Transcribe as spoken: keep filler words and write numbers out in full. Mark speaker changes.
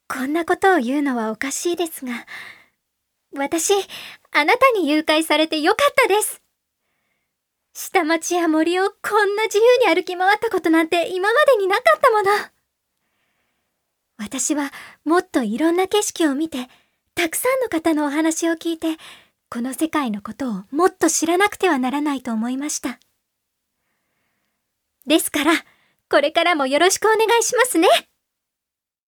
Speaker 1: こんなことを言うのはおかしいですが、私、あなたに誘拐されてよかったです。下町や森をこんな自由に歩き回ったことなんて今までになかったもの。私はもっといろんな景色を見て、たくさんの方のお話を聞いて、この世界のことをもっと知らなくてはならないと思いました。ですから、これからもよろしくお願いしますね。